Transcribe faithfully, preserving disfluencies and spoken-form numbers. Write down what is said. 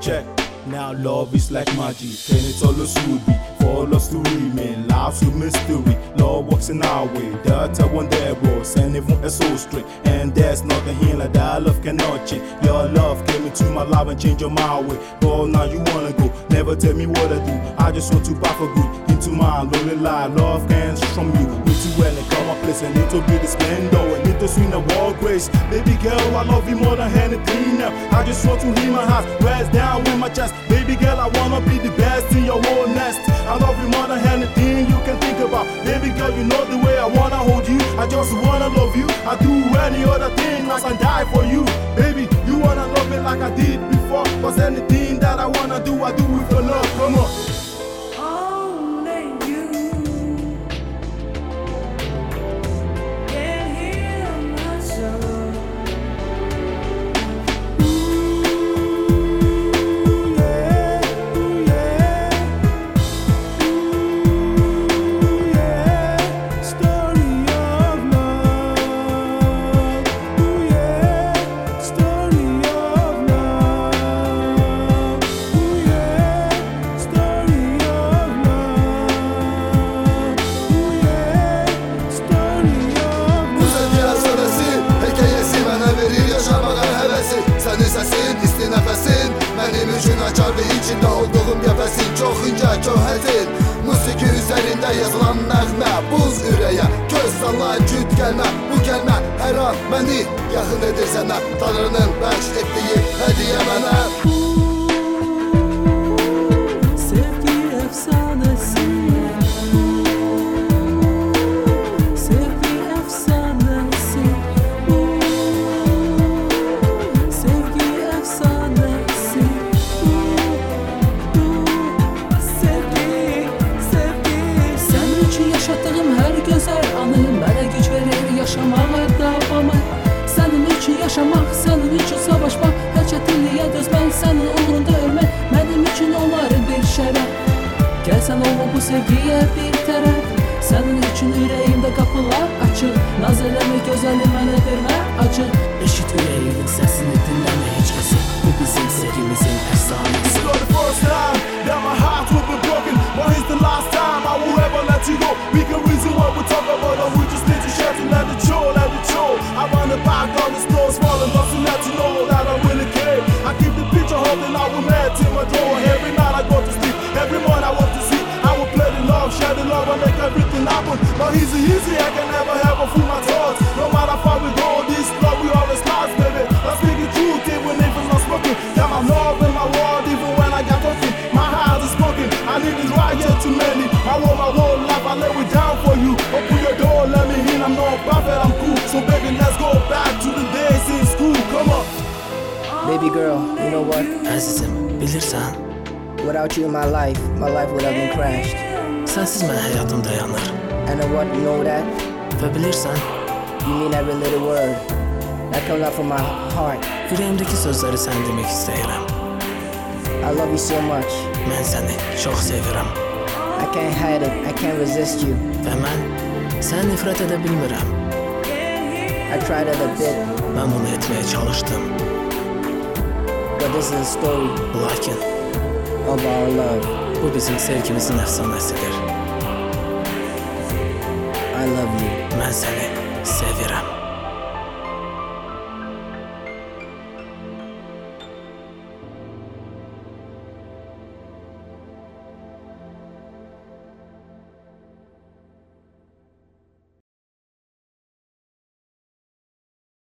check. Now love is like magic, and it's always ruby. For us to remain, life's a mystery. Love works in our way, that's a one that was, and even a soul straight. And there's nothing here like that, love cannot change. Your love came into my life and changed my way. But now you wanna go, never tell me what I do. I just want to pack for good into my lonely life. Love can't from you, need to well and come a place and need to be the spender. And need to swing the wall grace. Baby girl, I love you more than anything now. I just want to hear my heart rest down with my chest. Baby girl, I wanna be the best in your whole nest. I love you more than anything you can think about. Baby girl, you know the way I wanna hold you. I just wanna love you. I do any other thing, I can die for you. Baby, you wanna love me like I did before. Cause anything that I wanna do, I do with your love. Come on. Sənin səsin, isti nəfəsin mənim üçün açar və içində olduğum qəfəsin. Çox incə, çox həzin musiki üzərində yazılan nəğmə. Buz ürəyə, göz sallar cüt gəlmə. Bu gəlmə hər an məni yaxın edir sənə. Tanrının bəxş etdiyi hədiyə mənə. Sevgi əfsanəsi, sevgi əfsanəsi, sevgi əfsanəsi, sevgi, sevgi. Sənin üçün yaşadığım hər gözəl anı mənə güc verir yaşamağa davamı. Sənin üçün yaşamaq, sənin üçün savaşmaq, hər çətinliyə dözmək, sənin uğrunda ölmək mənim üçün onları bir şərəf. Gəl sən olma bu sevgiyə bir tərəf. Sənin üçün ürəyimdə qapılar açıq. Naz eləmə gözəli mənə vermə acı. Eşit ürəyimin səsini, dinləmə heç kəsi. Bu bizim sevgimizin əfsanəsi. It's not the first time that my heart will be broken, but it's the last time I will ever let you go. We can reason what we talk about, and we just need to share to let it show, let it show. I run it back on the snow's falling, just to let you know that I really care. I keep the picture holding I will met in my drawer. Every night I go to sleep, every morning I want to see. I will play the love, share the love, and make everything happen. But easy, easy, I can never ever fool my thoughts. No matter how we go, this love we always last, baby. Let's speak the truth, even if it's not spoken. Got my love in my world, even when I got nothing. My heart is broken, I need it right here to many. I want my whole life, I lay it down for you. Open your door, let me in, I'm not perfect, I'm cool. So baby, let's go back to the days in school, come on. Baby girl, you know what? Əzizim, bilirsən, Without you in my life, my life would have been crashed. sənsiz mənim həyatım dayanır. And I want you know that. Və bilirsən, You mean every little word that comes out from my heart. ürəyimdəki sözləri sən demək istəyirəm. I love you so much. Mən səni çox sevirəm. I can't hide it. I can't resist you. Və mən səni nifrət edə bilmirəm. I tried it a bit, Mən bunu etməyə çalışdım. but this is a story Lakin of our love. bu bizim sevgimizin əfsanəsidir. I love you. Mən səni sevirəm.